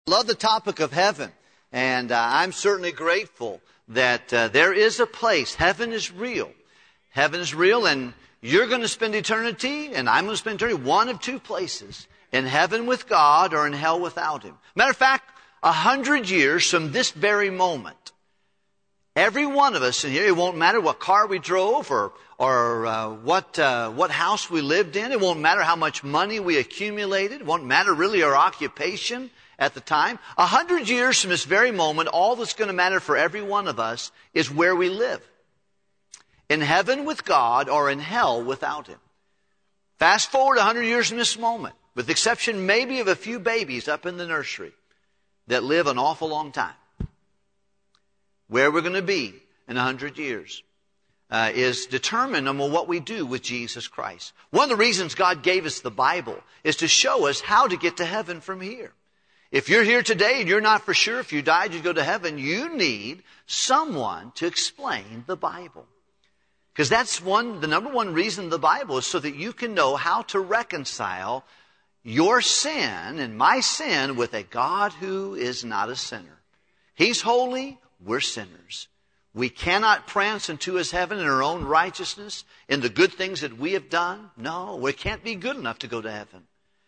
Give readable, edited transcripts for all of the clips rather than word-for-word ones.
Love the topic of heaven, and I'm certainly grateful that there is a place. Heaven is real. Heaven is real, and you're going to spend eternity, and I'm going to spend eternity, one of two places, in heaven with God or in hell without Him. Matter of fact, 100 years from this very moment, every one of us in here, it won't matter what car we drove or what house we lived in. It won't matter how much money we accumulated. It won't matter really our occupation at the time. 100 years from this very moment, all that's going to matter for every one of us is where we live. In heaven with God or in hell without Him. Fast forward 100 years from this moment, with the exception maybe of a few babies up in the nursery that live an awful long time. Where we're going to be in 100 years is determined on what we do with Jesus Christ. One of the reasons God gave us the Bible is to show us how to get to heaven from here. If you're here today and you're not for sure if you died you'd go to heaven, you need someone to explain the Bible. Because that's the number one reason of the Bible is so that you can know how to reconcile your sin and my sin with a God who is not a sinner. He's holy, we're sinners. We cannot prance into His heaven in our own righteousness, in the good things that we have done. No, we can't be good enough to go to heaven.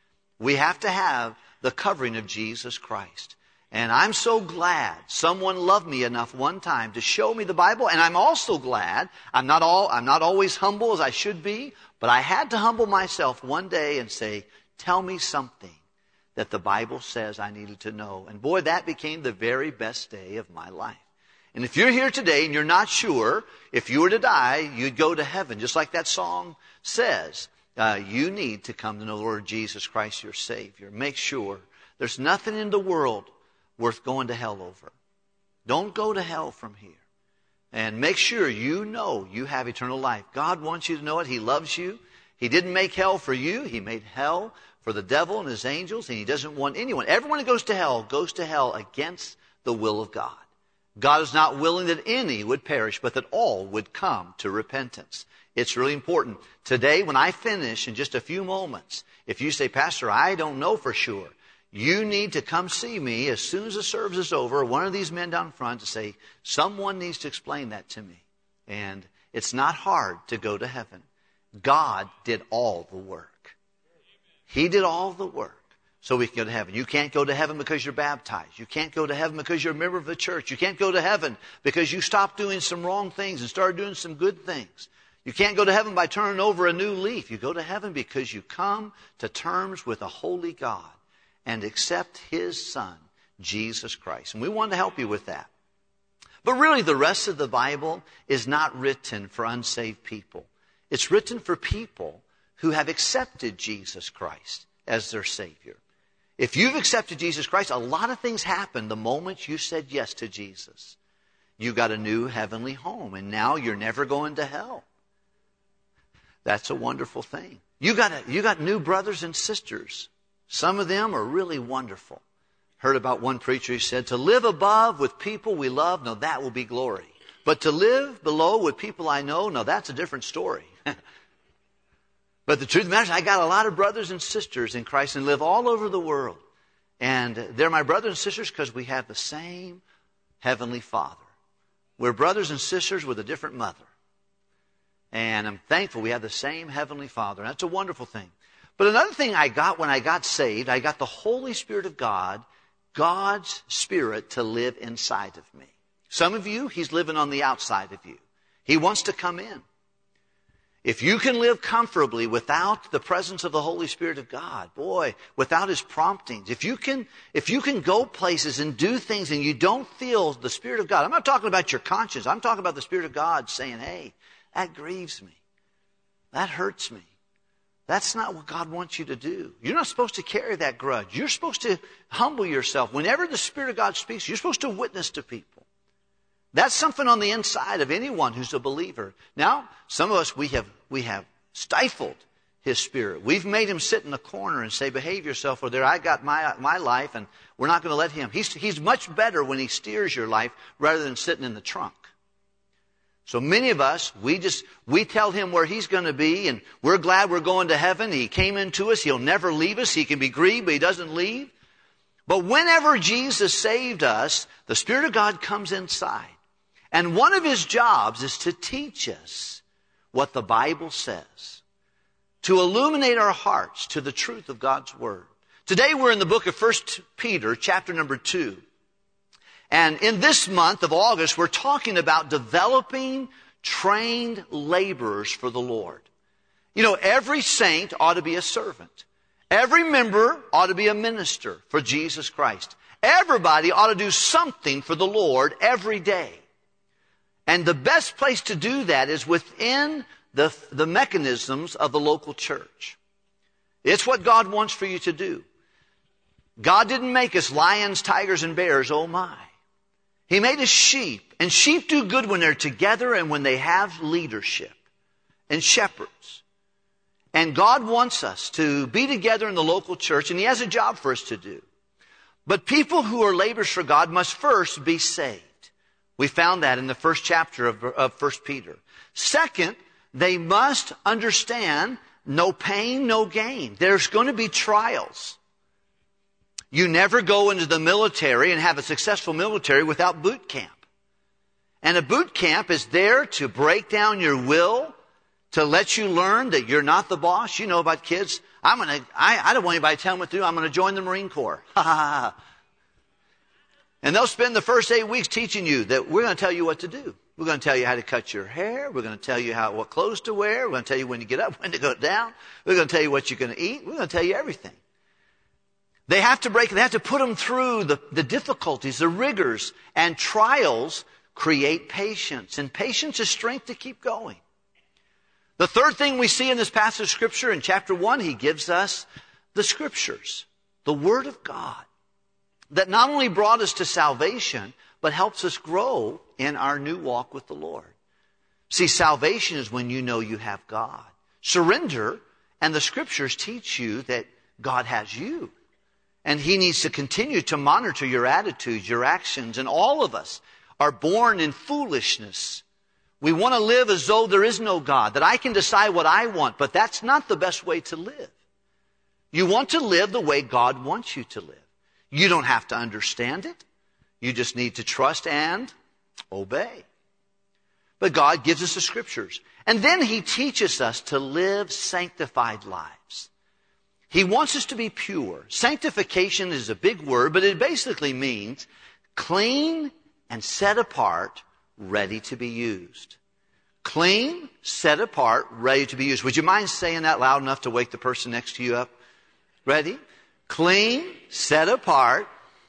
We have to have the covering of Jesus Christ. And I'm so glad someone loved me enough one time to show me the Bible. And I'm also glad, I'm not always humble as I should be, but I had to humble myself one day and say, tell me something that the Bible says I needed to know. And boy, that became the very best day of my life. And if you're here today and you're not sure, if you were to die, you'd go to heaven, just like that song says. You need to come to know the Lord Jesus Christ, your Savior. Make sure there's nothing in the world worth going to hell over. Don't go to hell from here. And make sure you know you have eternal life. God wants you to know it. He loves you. He didn't make hell for you. He made hell for the devil and his angels, and He doesn't want anyone. Everyone who goes to hell against the will of God. God is not willing that any would perish, but that all would come to repentance. It's really important. Today, when I finish in just a few moments, if you say, Pastor, I don't know for sure, you need to come see me as soon as the service is over, one of these men down front to say, someone needs to explain that to me. And it's not hard to go to heaven. God did all the work. He did all the work so we can go to heaven. You can't go to heaven because you're baptized. You can't go to heaven because you're a member of the church. You can't go to heaven because you stopped doing some wrong things and started doing some good things. You can't go to heaven by turning over a new leaf. You go to heaven because you come to terms with a holy God and accept His Son, Jesus Christ. And we want to help you with that. But really, the rest of the Bible is not written for unsaved people. It's written for people who have accepted Jesus Christ as their Savior. If you've accepted Jesus Christ, a lot of things happen the moment you said yes to Jesus. You got a new heavenly home, and now you're never going to hell. That's a wonderful thing. You got new brothers and sisters. Some of them are really wonderful. Heard about one preacher, he said, to live above with people we love, no, that will be glory. But to live below with people I know, no, that's a different story. But the truth of the matter is, I got a lot of brothers and sisters in Christ and live all over the world. And they're my brothers and sisters because we have the same Heavenly Father. We're brothers and sisters with a different mother. And I'm thankful we have the same Heavenly Father. And that's a wonderful thing. But another thing I got when I got saved, I got the Holy Spirit of God, God's Spirit to live inside of me. Some of you, He's living on the outside of you. He wants to come in. If you can live comfortably without the presence of the Holy Spirit of God, boy, without His promptings, if you can go places and do things and you don't feel the Spirit of God, I'm not talking about your conscience, I'm talking about the Spirit of God saying, hey, that grieves me. That hurts me. That's not what God wants you to do. You're not supposed to carry that grudge. You're supposed to humble yourself. Whenever the Spirit of God speaks, you're supposed to witness to people. That's something on the inside of anyone who's a believer. Now, some of us, we have stifled His Spirit. We've made Him sit in a corner and say, behave yourself, or there I got my life, and we're not going to let Him. He's much better when He steers your life rather than sitting in the trunk. So many of us, we tell Him where He's going to be, and we're glad we're going to heaven. He came into us. He'll never leave us. He can be grieved, but He doesn't leave. But whenever Jesus saved us, the Spirit of God comes inside. And one of his jobs is to teach us what the Bible says, to illuminate our hearts to the truth of God's Word. Today we're in the book of 1 Peter, chapter number 2. And in this month of August, we're talking about developing trained laborers for the Lord. You know, every saint ought to be a servant. Every member ought to be a minister for Jesus Christ. Everybody ought to do something for the Lord every day. And the best place to do that is within the mechanisms of the local church. It's what God wants for you to do. God didn't make us lions, tigers, and bears, oh my. He made us sheep. And sheep do good when they're together and when they have leadership and shepherds. And God wants us to be together in the local church, and he has a job for us to do. But people who are laborers for God must first be saved. We found that in the first chapter of 1 Peter. Second, they must understand no pain, no gain. There's going to be trials. You never go into the military and have a successful military without boot camp. And a boot camp is there to break down your will, to let you learn that you're not the boss. You know about kids. I don't want anybody to tell me what to do. I'm going to join the Marine Corps. Ha ha ha. And they'll spend the first 8 weeks teaching you that we're going to tell you what to do. We're going to tell you how to cut your hair. We're going to tell you what clothes to wear. We're going to tell you when to get up, when to go down. We're going to tell you what you're going to eat. We're going to tell you everything. They have to put them through the difficulties, the rigors, and trials create patience. And patience is strength to keep going. The third thing we see in this passage of Scripture in chapter 1, he gives us the Scriptures, the Word of God, that not only brought us to salvation, but helps us grow in our new walk with the Lord. See, salvation is when you know you have God. Surrender, and the Scriptures teach you that God has you. And he needs to continue to monitor your attitudes, your actions, and all of us are born in foolishness. We want to live as though there is no God, that I can decide what I want, but that's not the best way to live. You want to live the way God wants you to live. You don't have to understand it. You just need to trust and obey. But God gives us the Scriptures. And then he teaches us to live sanctified lives. He wants us to be pure. Sanctification is a big word, but it basically means clean and set apart, ready to be used. Clean, set apart, ready to be used. Would you mind saying that loud enough to wake the person next to you up? Ready? Clean, set apart.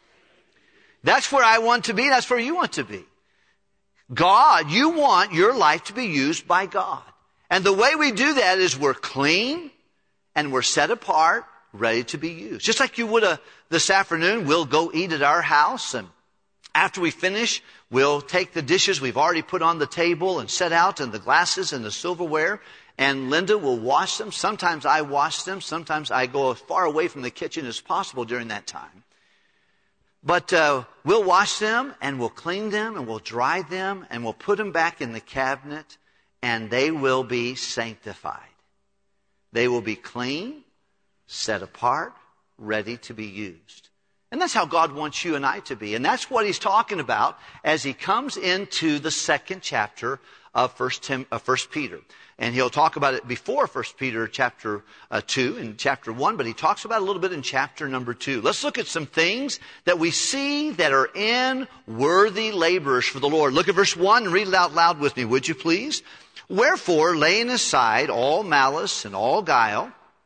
That's where I want to be. That's where you want to be. God, you want your life to be used by God. And the way we do that is we're clean and we're set apart, ready to be used. Just like you would this afternoon, we'll go eat at our house, and after we finish, we'll take the dishes we've already put on the table and set out, and the glasses and the silverware, and Linda will wash them. Sometimes I wash them. Sometimes I go as far away from the kitchen as possible during that time. But we'll wash them, and we'll clean them, and we'll dry them, and we'll put them back in the cabinet, and they will be sanctified. They will be clean, set apart, ready to be used. And that's how God wants you and I to be. And that's what he's talking about as he comes into the second chapter of 1 Peter. And he'll talk about it before 1 Peter chapter 2 and chapter 1, but he talks about it a little bit in chapter number 2. Let's look at some things that we see that are in worthy laborers for the Lord. Look at verse 1 and read it out loud with me, would you please? Wherefore, laying aside all malice and all guile,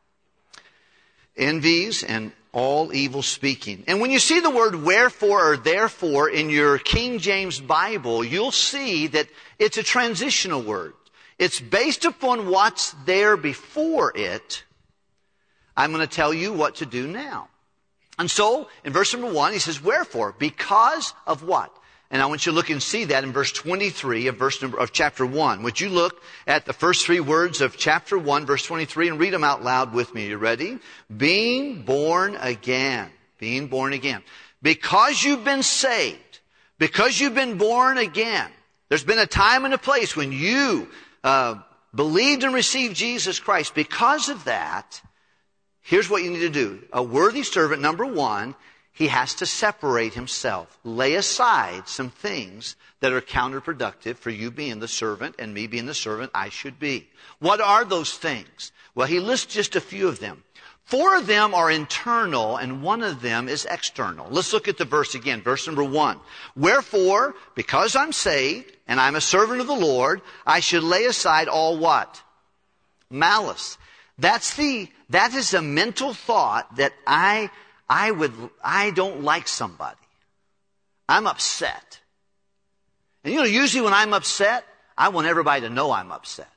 envies and all evil speaking. And when you see the word wherefore or therefore in your King James Bible, you'll see that it's a transitional word. It's based upon what's there before it. I'm going to tell you what to do now. And so, in verse number 1, he says, wherefore? Because of what? And I want you to look and see that in verse 23 of chapter 1. Would you look at the first three words of chapter 1, verse 23, and read them out loud with me. Are you ready? Being born again. Being born again. Because you've been saved. Because you've been born again. There's been a time and a place when you believed and received Jesus Christ. Because of that, here's what you need to do. A worthy servant, number 1, he has to separate himself, lay aside some things that are counterproductive for you being the servant and me being the servant I should be. What are those things? Well, he lists just a few of them. 4 of them are internal and 1 of them is external. Let's look at the verse again. Verse number 1. Wherefore, because I'm saved and I'm a servant of the Lord, I should lay aside all what? Malice. That is a mental thought that I don't like somebody. I'm upset. And usually when I'm upset, I want everybody to know I'm upset.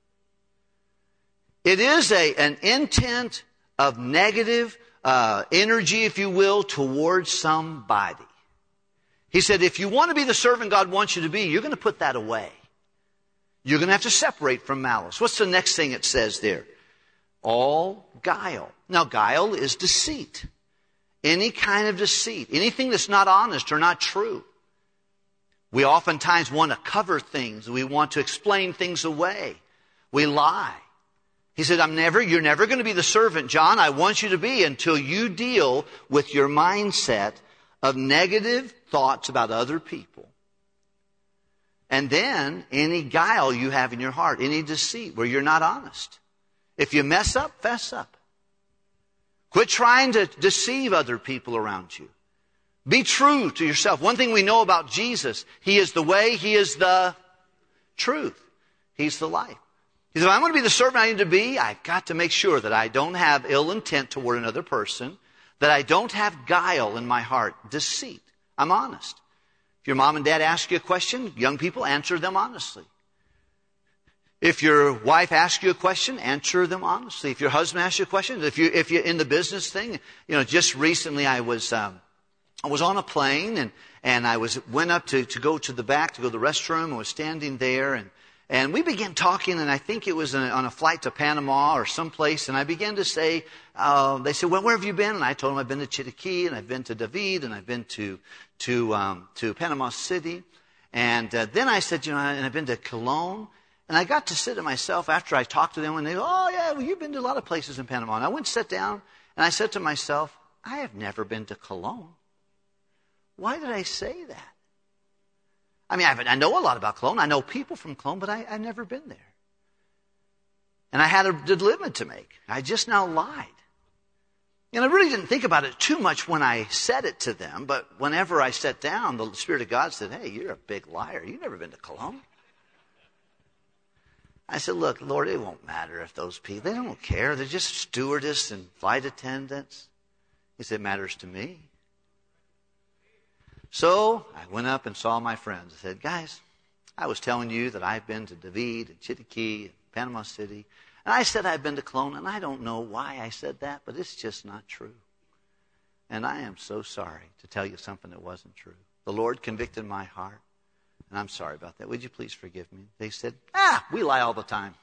It is an intent of negative energy, if you will, towards somebody. He said, if you want to be the servant God wants you to be, you're going to put that away. You're going to have to separate from malice. What's the next thing it says there? All guile. Now, guile is deceit. Any kind of deceit. Anything that's not honest or not true. We oftentimes want to cover things. We want to explain things away. We lie. He said, you're never going to be the servant, John, I want you to be until you deal with your mindset of negative thoughts about other people. And then any guile you have in your heart, any deceit where you're not honest. If you mess up, fess up. Quit trying to deceive other people around you. Be true to yourself. One thing we know about Jesus, He is the way, He is the truth. He's the life. He said, if I'm going to be the servant I need to be, I've got to make sure that I don't have ill intent toward another person, that I don't have guile in my heart, deceit. I'm honest. If your mom and dad ask you a question, young people, answer them honestly. If your wife asks you a question, answer them honestly. If your husband asks you a question, if you're in the business thing, just recently I was on a plane and I went up to go to the back to go to the restroom and was standing there and we began talking, and I think it was on a flight to Panama or someplace, and I began to say, they said, well, where have you been? And I told them I've been to Chiriquí, and I've been to David, and I've been to Panama City. And then I said, and I've been to Cologne. And I got to sit to myself after I talked to them, and they go, oh, yeah, well, you've been to a lot of places in Panama. And I went and sat down, and I said to myself, I have never been to Cologne. Why did I say that? I mean, I know a lot about Cologne. I know people from Cologne, but I've never been there. And I had a dilemma to make. I just now lied. And I really didn't think about it too much when I said it to them, but whenever I sat down, the Spirit of God said, hey, you're a big liar. You've never been to Cologne. I said, look, Lord, it won't matter if those people, they don't care. They're just stewardess and flight attendants. He said, it matters to me. So I went up and saw my friends. I said, guys, I was telling you that I've been to David and Chiriquí and Panama City. And I said I've been to Cologne, and I don't know why I said that, but it's just not true. And I am so sorry to tell you something that wasn't true. The Lord convicted my heart, and I'm sorry about that. Would you please forgive me? They said, we lie all the time.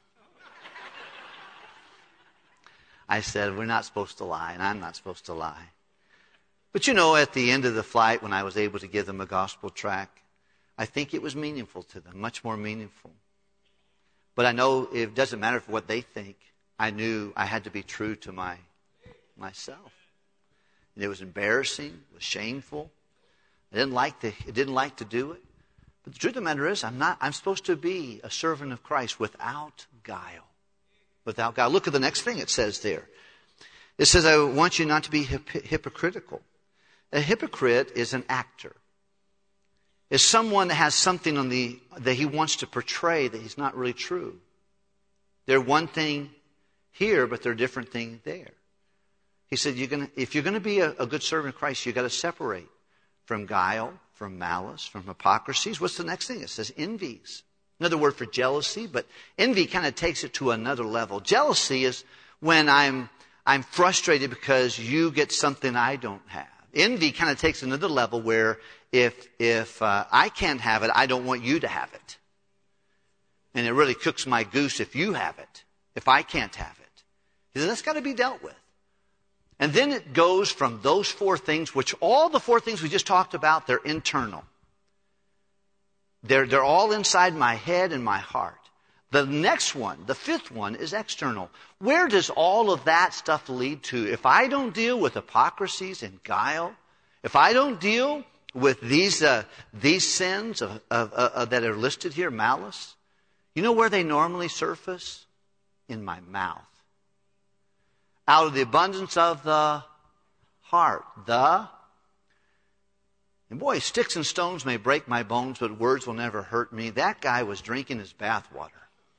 I said, we're not supposed to lie, and I'm not supposed to lie. But at the end of the flight, when I was able to give them a gospel tract, I think it was meaningful to them, much more meaningful. But I know it doesn't matter for what they think. I knew I had to be true to myself. And it was embarrassing, it was shameful. I didn't like to do it. But the truth of the matter is, I'm supposed to be a servant of Christ without guile. Without guile. Look at the next thing it says there. It says, I want you not to be hypocritical. A hypocrite is an actor. Is someone that has something that he wants to portray that he's not really true. They're one thing here, but they're a different thing there. He said, if you're going to be a good servant of Christ, you've got to separate from guile, from malice, from hypocrisies. What's the next thing? It says envies. Another word for jealousy, but envy kind of takes it to another level. Jealousy is when I'm frustrated because you get something I don't have. Envy kind of takes another level where if I can't have it, I don't want you to have it. And it really cooks my goose if you have it, if I can't have it. He said, that's got to be dealt with. And then it goes from those 4 things, which all the 4 things we just talked about, they're internal. They're all inside my head and my heart. The next one, the 5th one, is external. Where does all of that stuff lead to? If I don't deal with hypocrisies and guile, If I don't deal with these sins that are listed here, malice, you know where they normally surface? In my mouth. Out of the abundance of the heart. And boy, sticks and stones may break my bones, but words will never hurt me. That guy was drinking his bathwater.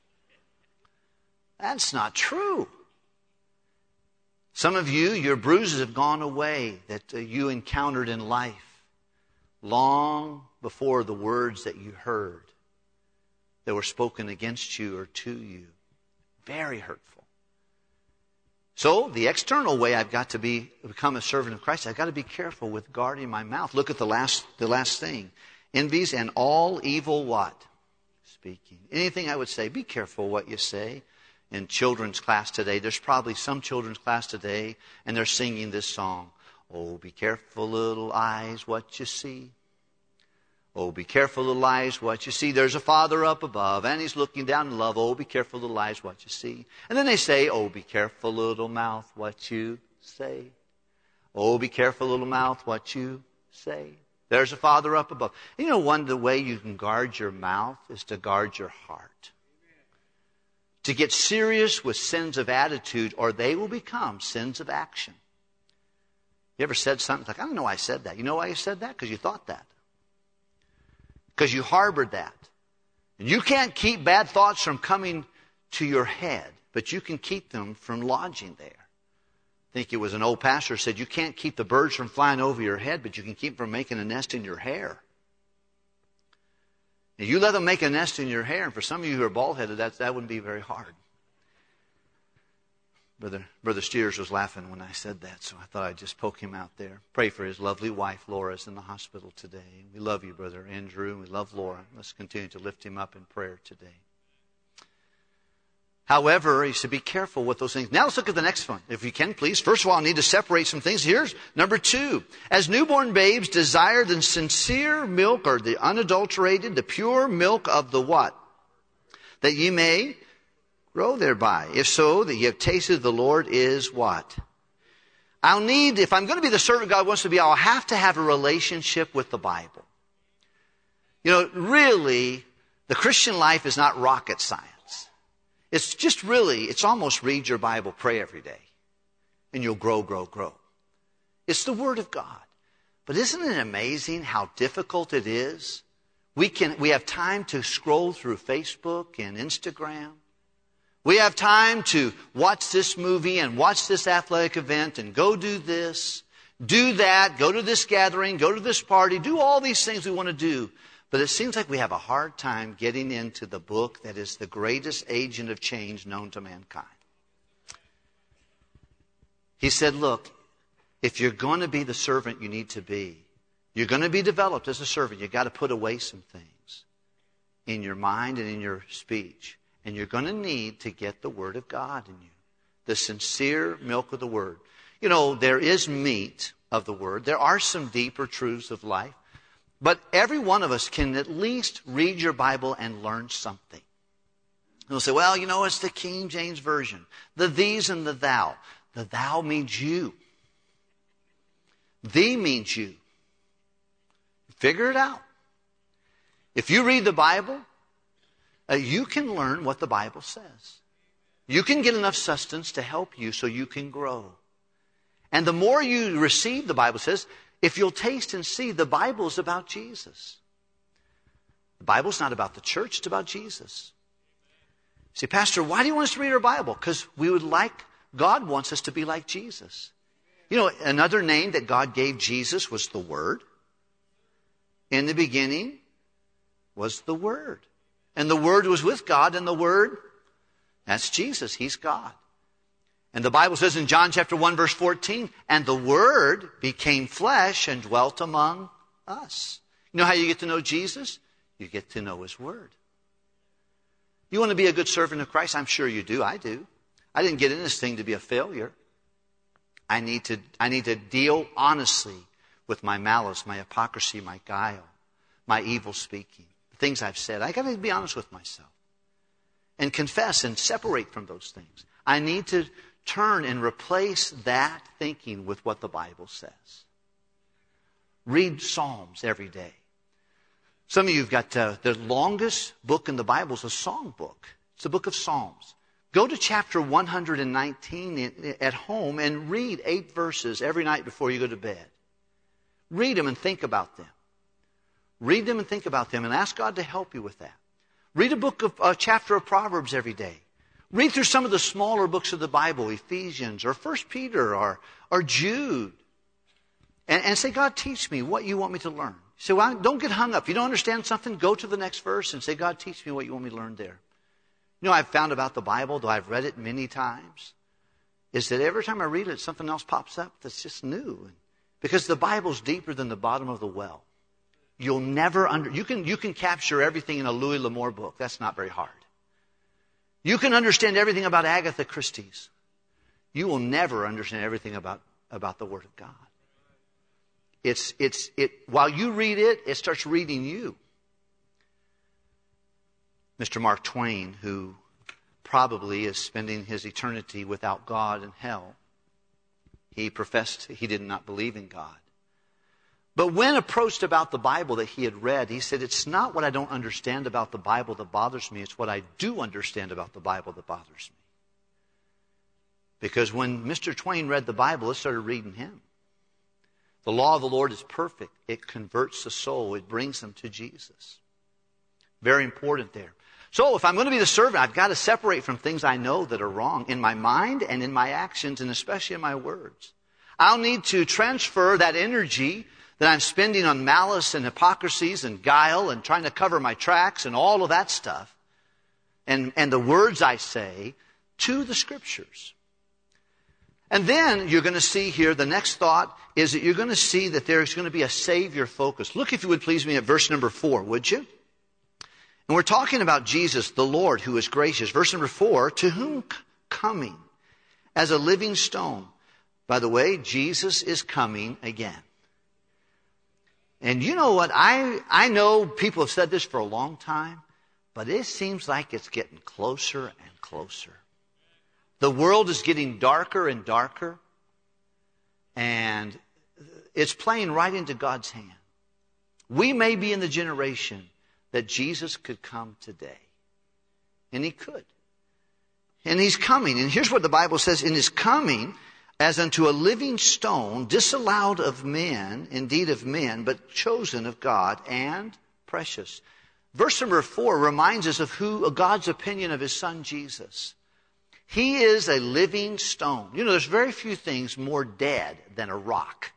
That's not true. Some of you, your bruises have gone away that you encountered in life long before the words that you heard that were spoken against you or to you. Very hurtful. So the external way I've got to become a servant of Christ, I've got to be careful with guarding my mouth. Look at the last thing. Envies and all evil what? Speaking. Anything I would say, be careful what you say. In children's class today, there's probably some children's class today, and they're singing this song. Oh, be careful, little eyes, what you see. Oh, be careful, little eyes, what you see. There's a Father up above, and He's looking down in love. Oh, be careful, little eyes, what you see. And then they say, oh, be careful, little mouth, what you say. Oh, be careful, little mouth, what you say. There's a Father up above. And you know, the way you can guard your mouth is to guard your heart. To get serious with sins of attitude, or they will become sins of action. You ever said something like, I don't know why I said that. You know why you said that? Because you thought that. Because you harbored that. And you can't keep bad thoughts from coming to your head, but you can keep them from lodging there. I think it was an old pastor said, you can't keep the birds from flying over your head, but you can keep them from making a nest in your hair. And you let them make a nest in your hair, and for some of you who are bald-headed, that wouldn't be very hard. Brother Steers was laughing when I said that, so I thought I'd just poke him out there. Pray for his lovely wife, Laura's in the hospital today. We love you, Brother Andrew, and we love Laura. Let's continue to lift him up in prayer today. However, you should be careful with those things. Now let's look at the next one, if you can, please. First of all, I need to separate some things. Here's number 2. As newborn babes desire the sincere milk, or the unadulterated, the pure milk of the what? That ye may grow thereby. If so, that ye have tasted the Lord is what? I'll need, if I'm going to be the servant God wants to be, I'll have to have a relationship with the Bible. You know, really, the Christian life is not rocket science. It's just really, it's almost read your Bible, pray every day, and you'll grow, grow, grow. It's the Word of God. But isn't it amazing how difficult it is? We have time to scroll through Facebook and Instagram. We have time to watch this movie and watch this athletic event and go do this, do that, go to this gathering, go to this party, do all these things we want to do. But it seems like we have a hard time getting into the book that is the greatest agent of change known to mankind. He said, look, if you're going to be the servant you need to be, you're going to be developed as a servant, you've got to put away some things in your mind and in your speech. And you're going to need to get the Word of God in you. The sincere milk of the Word. You know, there is meat of the Word. There are some deeper truths of life. But every one of us can at least read your Bible and learn something. You'll say, well, you know, it's the King James Version. The these and the thou. The thou means you. Thee means you. Figure it out. If you read the Bible, you can learn what the Bible says. You can get enough sustenance to help you so you can grow. And the more you receive, the Bible says, if you'll taste and see, the Bible is about Jesus. The Bible's not about the church, it's about Jesus. See, Pastor, why do you want us to read our Bible? Because God wants us to be like Jesus. You know, another name that God gave Jesus was the Word. In the beginning was the Word. And the Word was with God, and the Word, that's Jesus. He's God. And the Bible says in John chapter 1, verse 14, and the Word became flesh and dwelt among us. You know how you get to know Jesus? You get to know His Word. You want to be a good servant of Christ? I'm sure you do. I do. I didn't get in this thing to be a failure. I need to deal honestly with my malice, my hypocrisy, my guile, my evil speaking, the things I've said. I got to be honest with myself and confess and separate from those things. I need to turn and replace that thinking with what the Bible says. Read Psalms every day. Some of you have got the longest book in the Bible is a song book. It's the book of Psalms. Go to chapter 119 at home and read 8 verses every night before you go to bed. Read them and think about them. Read them and think about them and ask God to help you with that. Read a chapter of Proverbs every day. Read through some of the smaller books of the Bible, Ephesians or 1 Peter or Jude. And say, God, teach me what you want me to learn. So don't get hung up. If you don't understand something, go to the next verse and say, God, teach me what you want me to learn there. You know, I've found about the Bible, though I've read it many times, is that every time I read it, something else pops up that's just new. Because the Bible's deeper than the bottom of the well. You'll never you can capture everything in a Louis L'Amour book. That's not very hard. You can understand everything about Agatha Christie's. You will never understand everything about the Word of God. While you read it, it starts reading you. Mr. Mark Twain, who probably is spending his eternity without God in hell, he professed he did not believe in God. But when approached about the Bible that he had read, he said, it's not what I don't understand about the Bible that bothers me, it's what I do understand about the Bible that bothers me. Because when Mr. Twain read the Bible, it started reading him. The law of the Lord is perfect. It converts the soul. It brings them to Jesus. Very important there. So if I'm going to be the servant, I've got to separate from things I know that are wrong in my mind and in my actions and especially in my words. I'll need to transfer that energy that I'm spending on malice and hypocrisies and guile and trying to cover my tracks and all of that stuff and the words I say to the Scriptures. And then you're going to see here, the next thought is that you're going to see that there's going to be a Savior focus. Look, if you would please me, at verse number 4, would you? And we're talking about Jesus, the Lord, who is gracious. Verse number 4, to whom coming as a living stone. By the way, Jesus is coming again. And you know what? I know people have said this for a long time, but it seems like it's getting closer and closer. The world is getting darker and darker, and it's playing right into God's hand. We may be in the generation that Jesus could come today. And He could. And He's coming. And here's what the Bible says, in His coming, as unto a living stone, disallowed of men, indeed of men, but chosen of God and precious. Verse number 4 reminds us of God's opinion of His Son Jesus. He is a living stone. You know, there's very few things more dead than a rock.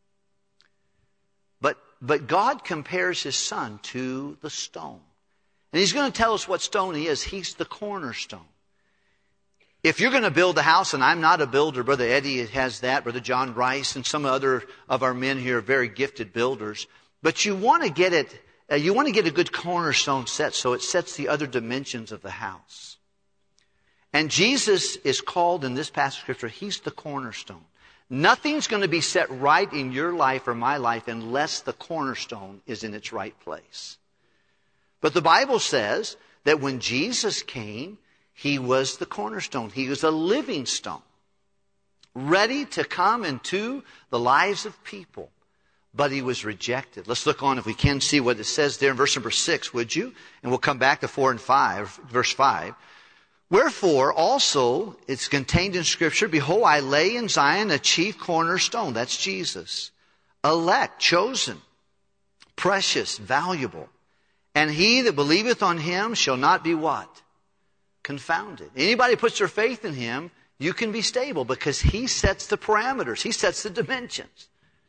But God compares His Son to the stone. And He's going to tell us what stone He is. He's the cornerstone. If you're going to build a house, and I'm not a builder, Brother Eddie has that, Brother John Rice, and some other of our men here are very gifted builders. But you want to get a good cornerstone set so it sets the other dimensions of the house. And Jesus is called in this passage of Scripture, He's the cornerstone. Nothing's going to be set right in your life or my life unless the cornerstone is in its right place. But the Bible says that when Jesus came, He was the cornerstone. He was a living stone, ready to come into the lives of people. But He was rejected. Let's look on, if we can, see what it says there in verse number 6, would you? And we'll come back to 4 and 5, verse 5. Wherefore also it's contained in Scripture, behold, I lay in Zion a chief cornerstone. That's Jesus. Elect, chosen, precious, valuable. And he that believeth on Him shall not be what? Confounded. Anybody puts their faith in Him, you can be stable because He sets the parameters. He sets the dimensions.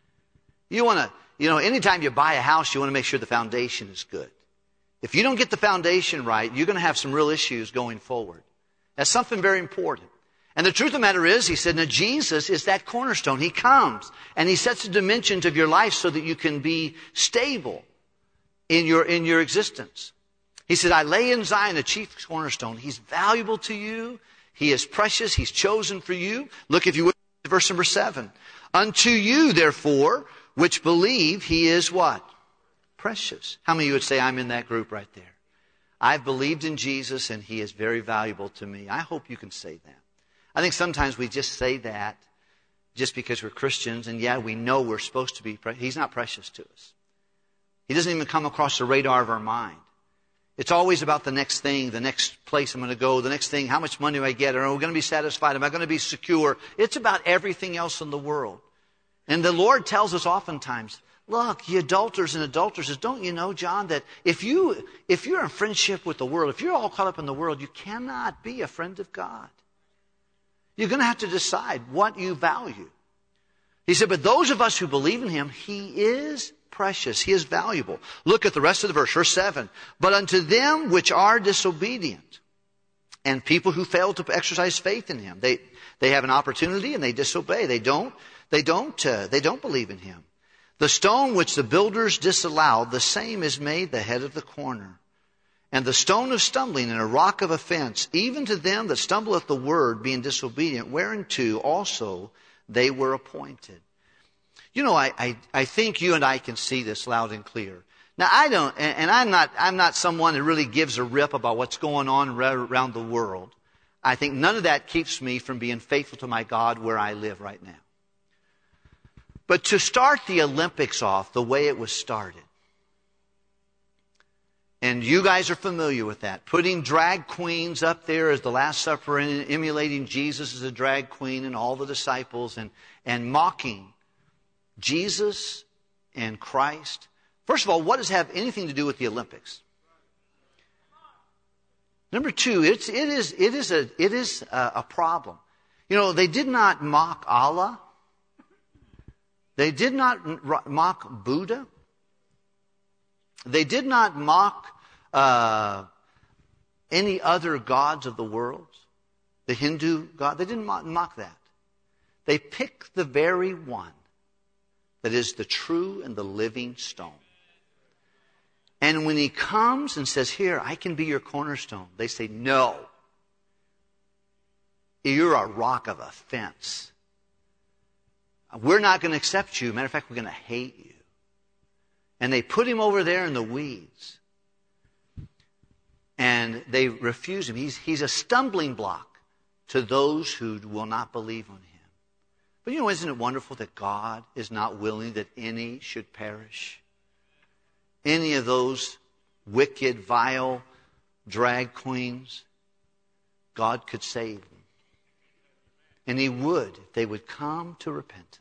Anytime you buy a house, you want to make sure the foundation is good. If you don't get the foundation right, you're going to have some real issues going forward. That's something very important. And the truth of the matter is, He said, now Jesus is that cornerstone. He comes and He sets the dimensions of your life so that you can be stable in your existence. He said, I lay in Zion a chief cornerstone. He's valuable to you. He is precious. He's chosen for you. Look, if you would, verse number 7. Unto you, therefore, which believe, He is what? Precious. How many of you would say, I'm in that group right there? I've believed in Jesus and He is very valuable to me. I hope you can say that. I think sometimes we just say that just because we're Christians, and yeah, we know we're supposed to be. He's not precious to us. He doesn't even come across the radar of our mind. It's always about the next thing, the next place I'm going to go, the next thing, how much money do I get? Are we going to be satisfied? Am I going to be secure? It's about everything else in the world. And the Lord tells us oftentimes, look, you adulterers and adulteresses, don't you know, John, that if you're in friendship with the world, if you're all caught up in the world, you cannot be a friend of God. You're going to have to decide what you value. He said, but those of us who believe in Him, He is precious. He is valuable. Look at the rest of the verse, verse 7. But unto them which are disobedient, and people who fail to exercise faith in Him, they have an opportunity and they disobey. They don't believe in Him. The stone which the builders disallowed, the same is made the head of the corner. And the stone of stumbling and a rock of offense, even to them that stumble at the word, being disobedient, whereunto also they were appointed. You know, I think you and I can see this loud and clear. Now, I'm not someone that really gives a rip about what's going on around the world. I think none of that keeps me from being faithful to my God where I live right now. But to start the Olympics off the way it was started, and you guys are familiar with that, putting drag queens up there as the Last Supper and emulating Jesus as a drag queen and all the disciples and mocking Jesus and Christ. First of all, what does it have anything to do with the Olympics? Number two, it is a problem. You know, they did not mock Allah. They did not mock Buddha. They did not mock any other gods of the world. The Hindu god, they didn't mock that. They picked the very one that is the true and the living stone. And when He comes and says, here, I can be your cornerstone, they say, no. You're a rock of offense. We're not going to accept you. Matter of fact, we're going to hate you. And they put Him over there in the weeds. And they refuse Him. He's a stumbling block to those who will not believe on Him. But you know, isn't it wonderful that God is not willing that any should perish? Any of those wicked, vile drag queens, God could save them. And He would if they would come to repentance.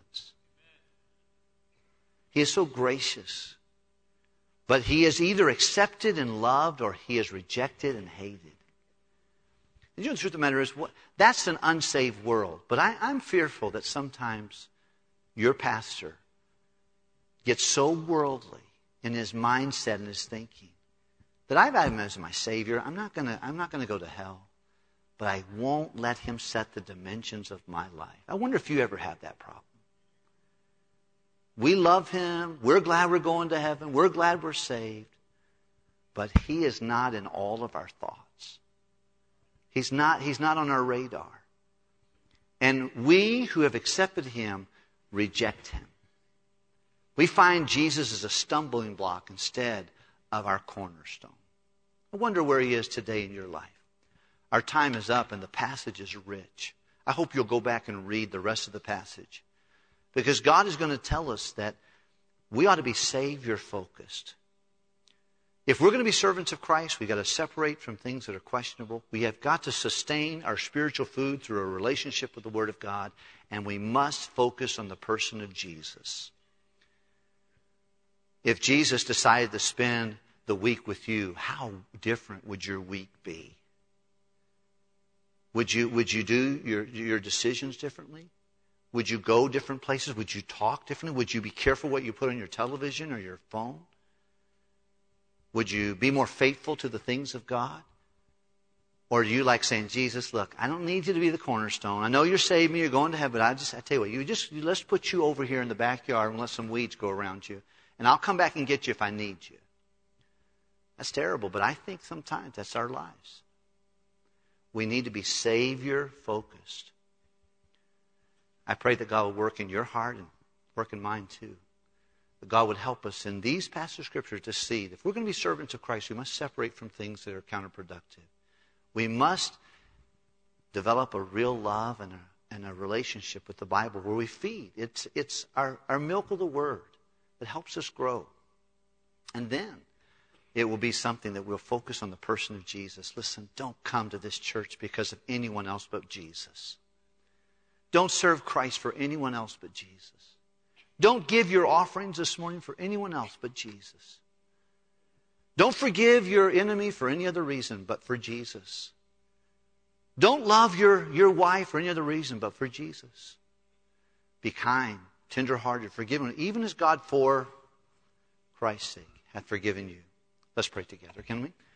He is so gracious. But He is either accepted and loved or He is rejected and hated. And you know, the truth of the matter is, that's an unsaved world. But I'm fearful that sometimes your pastor gets so worldly in his mindset and his thinking that I've had Him as my Savior. I'm not going to go to hell. But I won't let Him set the dimensions of my life. I wonder if you ever have that problem. We love Him. We're glad we're going to heaven. We're glad we're saved. But He is not in all of our thoughts. He's not on our radar. And we who have accepted Him reject Him. We find Jesus as a stumbling block instead of our cornerstone. I wonder where He is today in your life. Our time is up and the passage is rich. I hope you'll go back and read the rest of the passage. Because God is going to tell us that we ought to be Savior-focused. If we're going to be servants of Christ, we've got to separate from things that are questionable. We have got to sustain our spiritual food through a relationship with the Word of God. And we must focus on the person of Jesus. If Jesus decided to spend the week with you, how different would your week be? Would you do your decisions differently? Would you go different places? Would you talk differently? Would you be careful what you put on your television or your phone? Would you be more faithful to the things of God? Or do you like saying, Jesus, look, I don't need you to be the cornerstone. I know you're saving me, you're going to heaven, but I tell you what, let's put you over here in the backyard and let some weeds grow around you. And I'll come back and get you if I need you. That's terrible, but I think sometimes that's our lives. We need to be Savior-focused. I pray that God will work in your heart and work in mine too. That God would help us in these passages of Scripture to see that if we're going to be servants of Christ, we must separate from things that are counterproductive. We must develop a real love and a relationship with the Bible where we feed. It's our milk of the Word that helps us grow. And then it will be something that we'll focus on the person of Jesus. Listen, don't come to this church because of anyone else but Jesus. Don't serve Christ for anyone else but Jesus. Don't give your offerings this morning for anyone else but Jesus. Don't forgive your enemy for any other reason but for Jesus. Don't love your wife for any other reason but for Jesus. Be kind, tender-hearted, forgiving, even as God for Christ's sake hath forgiven you. Let's pray together, can we?